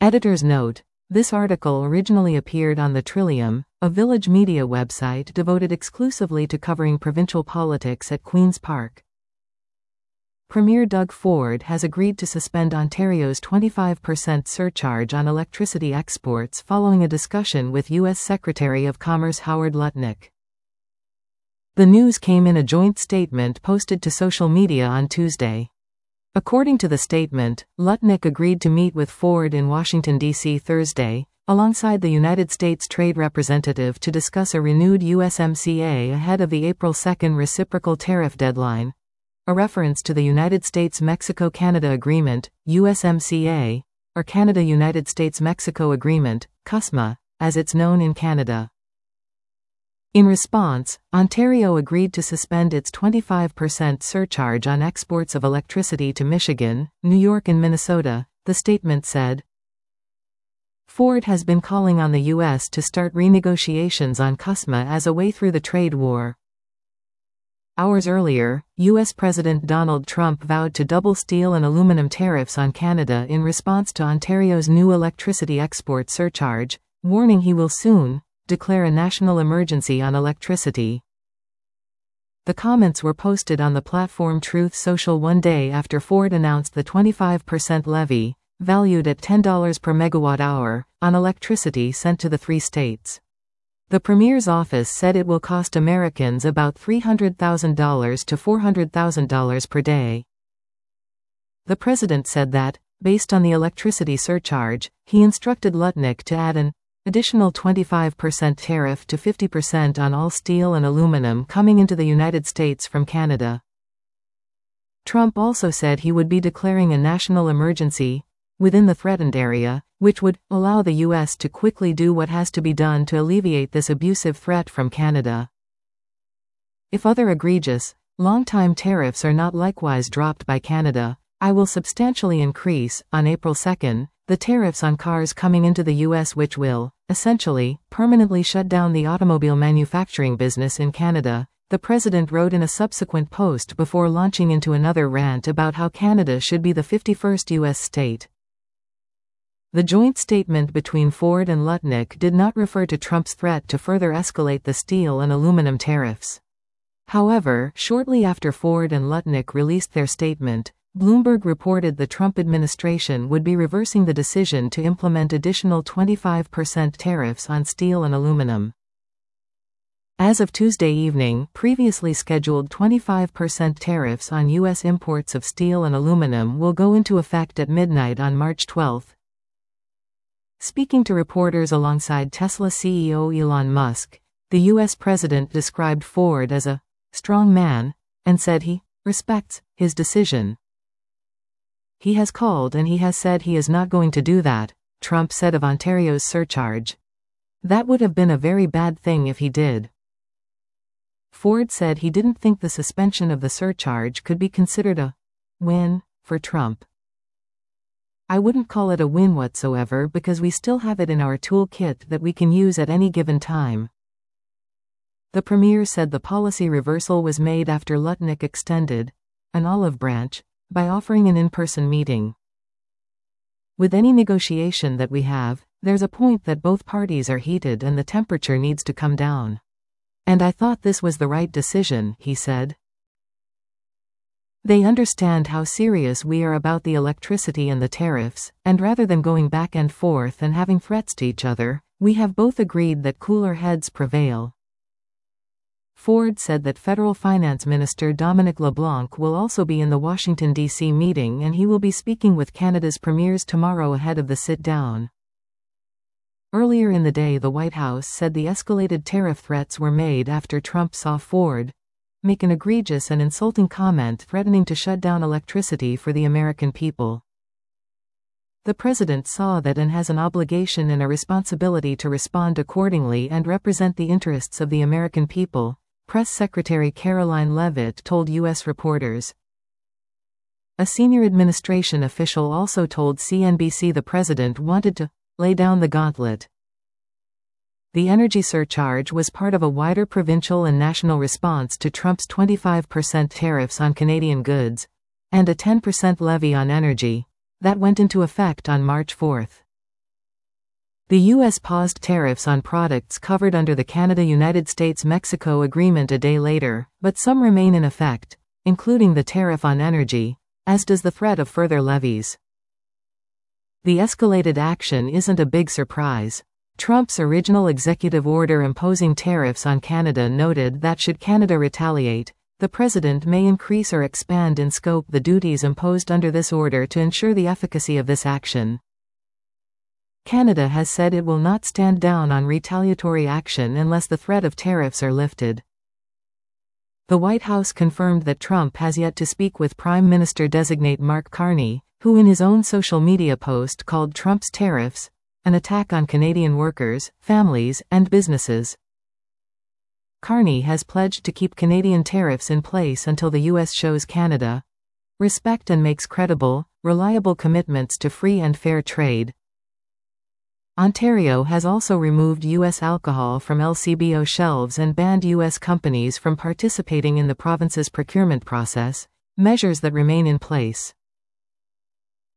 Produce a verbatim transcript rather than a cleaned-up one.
Editor's note: this article originally appeared on The Trillium, a Village Media website devoted exclusively to covering provincial politics at Queen's Park. Premier Doug Ford has agreed to suspend Ontario's twenty-five percent surcharge on electricity exports following a discussion with U S Secretary of Commerce Howard Lutnick. The news came in a joint statement posted to social media on Tuesday. According to the statement, Lutnick agreed to meet with Ford in Washington, D C Thursday, alongside the United States Trade Representative to discuss a renewed U S M C A ahead of the April second reciprocal tariff deadline, a reference to the United States-Mexico-Canada Agreement, U S M C A, or Canada-United States-Mexico Agreement, C U S M A, as it's known in Canada. In response, Ontario agreed to suspend its twenty-five percent surcharge on exports of electricity to Michigan, New York and Minnesota, the statement said. Ford has been calling on the U S to start renegotiations on C U S M A as a way through the trade war. Hours earlier, U S President Donald Trump vowed to double steel and aluminum tariffs on Canada in response to Ontario's new electricity export surcharge, warning he will soon declare a national emergency on electricity. The comments were posted on the platform Truth Social one day after Ford announced the twenty-five percent levy, valued at ten dollars per megawatt hour, on electricity sent to the three states. The Premier's office said it will cost Americans about three hundred thousand dollars to four hundred thousand dollars per day. The President said that, based on the electricity surcharge, he instructed Lutnick to add an additional twenty-five percent tariff to fifty percent on all steel and aluminum coming into the United States from Canada. Trump also said he would be declaring a national emergency within the threatened area, which would allow the U S to quickly do what has to be done to alleviate this abusive threat from Canada. If other egregious, long-time tariffs are not likewise dropped by Canada, I will substantially increase, on April second, the tariffs on cars coming into the U S, which will, essentially, permanently shut down the automobile manufacturing business in Canada, the President wrote in a subsequent post before launching into another rant about how Canada should be the fifty-first U S state. The joint statement between Ford and Lutnick did not refer to Trump's threat to further escalate the steel and aluminum tariffs. However, shortly after Ford and Lutnick released their statement, Bloomberg reported the Trump administration would be reversing the decision to implement additional twenty-five percent tariffs on steel and aluminum. As of Tuesday evening, previously scheduled twenty-five percent tariffs on U S imports of steel and aluminum will go into effect at midnight on March twelfth. Speaking to reporters alongside Tesla C E O Elon Musk, the U S president described Ford as a strong man, and said he respects his decision. He has called and he has said he is not going to do that, Trump said of Ontario's surcharge. That would have been a very bad thing if he did. Ford said he didn't think the suspension of the surcharge could be considered a win for Trump. I wouldn't call it a win whatsoever because we still have it in our toolkit that we can use at any given time. The Premier said the policy reversal was made after Lutnick extended an olive branch by offering an in-person meeting. With any negotiation that we have, there's a point that both parties are heated and the temperature needs to come down. And I thought this was the right decision, he said. They understand how serious we are about the electricity and the tariffs, and rather than going back and forth and having threats to each other, we have both agreed that cooler heads prevail. Ford said that Federal Finance Minister Dominic LeBlanc will also be in the Washington, D C meeting and he will be speaking with Canada's premiers tomorrow ahead of the sit-down. Earlier in the day, the White House said the escalated tariff threats were made after Trump saw Ford make an egregious and insulting comment threatening to shut down electricity for the American people. The president saw that and has an obligation and a responsibility to respond accordingly and represent the interests of the American people, Press Secretary Caroline Leavitt told U S reporters. A senior administration official also told C N B C the president wanted to lay down the gauntlet. The energy surcharge was part of a wider provincial and national response to Trump's twenty-five percent tariffs on Canadian goods, and a ten percent levy on energy, that went into effect on March fourth. The U S paused tariffs on products covered under the Canada-United States-Mexico agreement a day later, but some remain in effect, including the tariff on energy, as does the threat of further levies. The escalated action isn't a big surprise. Trump's original executive order imposing tariffs on Canada noted that should Canada retaliate, the president may increase or expand in scope the duties imposed under this order to ensure the efficacy of this action. Canada has said it will not stand down on retaliatory action unless the threat of tariffs are lifted. The White House confirmed that Trump has yet to speak with Prime Minister-designate Mark Carney, who in his own social media post called Trump's tariffs an attack on Canadian workers, families, and businesses. Carney has pledged to keep Canadian tariffs in place until the U S shows Canada respect and makes credible, reliable commitments to free and fair trade. Ontario has also removed U S alcohol from L C B O shelves and banned U S companies from participating in the province's procurement process, measures that remain in place.